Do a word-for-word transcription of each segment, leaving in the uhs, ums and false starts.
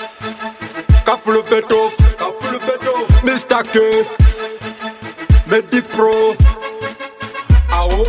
Kafulu Beto, Kafulu Beto, Mister K, Medi Pro, Awo.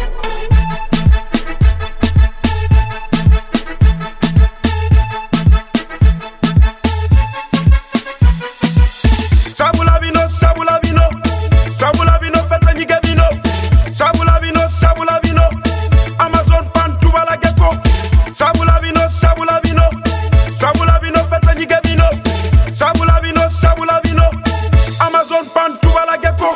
Sabula vino, sabula vino, sabula vino, fete nyige vino. Sabula vino, sabula vino, Amazon pan tuba la gecko. Sabula vino, sabula vino, sabula vino, fete nyige vino. Sabula vino, sabula vino, Amazon pan tuba la gecko.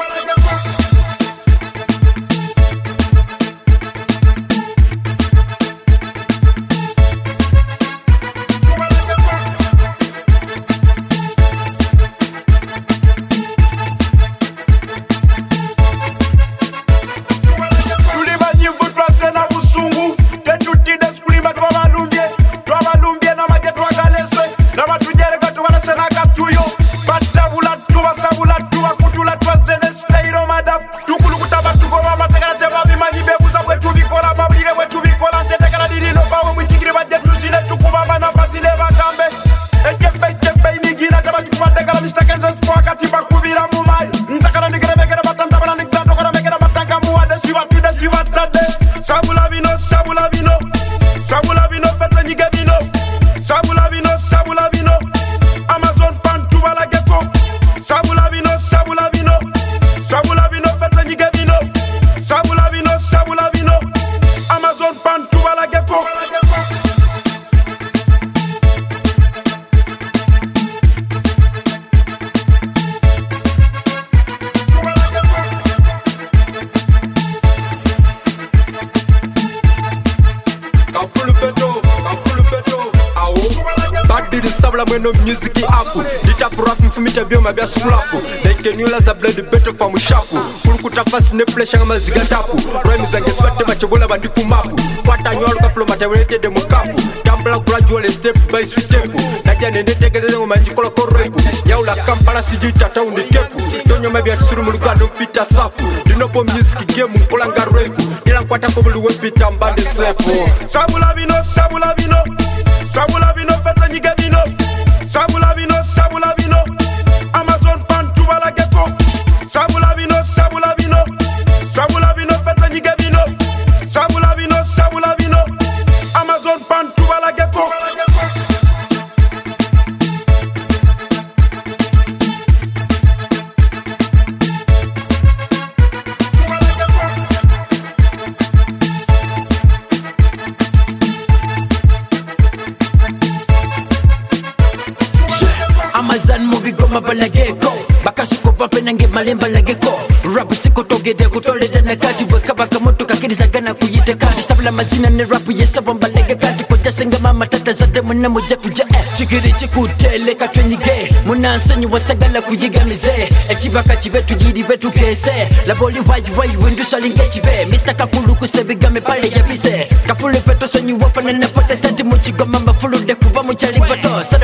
Sabula vino, sabula vino, sabula vino, fete nyige vino. Sabula vino, sabula vino, Amazon pan tuba la gecko. Sabula vino, sabula vino, sabula vino, fete nyige vino. Sabula vino, sabula vino, Amazon pan tuba la gecko. Kafulu Beto, Kafulu Beto, Awo. Badi di sabla mweno music aku. Dita rap mfumita bio mabia sulapu. Deke nyula za blade beto pa mushaku. Kulukuta fast ne flesh nga maziga tapu. Rhyme zange swate machobola bandiku mapu. Kwata nyolo ka flow matawete de mukapu. Tambla gradual step by step. Naja nende tegede ngo manjikola korepu. Yaula Kampala sijita town ni kepu. Donyo mabia tsuru mulugano pita safu. Dinopo music game mkola ngarefu. Ila kwata ko bulu wepita mbande sefu. Sabula vino, sabula vino, sabula vino, fete nyige vino. Sabula vino, sabula vino, Amazon pan tuba la gecko. Sabula vino, sabula vino, sabula vino, fete nyige vino. Sabula vino, sabula vino, Amazon pan tuba la gecko. Amazon movie goma balageko bakasuko vape nange malemba lageko rap siko togede kutoleda na kati weka baka moto kakiriza gana kuyite kati sabla mazina ne rap yesa bomba lege kati koja senga mama tata zade muna moja kuja eh chikiri chikutele katwenyige muna nsanyi wasagala kuyiga mize echibaka chibetu jidi betu kese la boli wayi wayi wendu salinge chibe Mister Kakulu kusebiga me pale ya bize Kafulu Beto sanyi wafana na pata tanti muchigo mama fulu de kuba muchali pato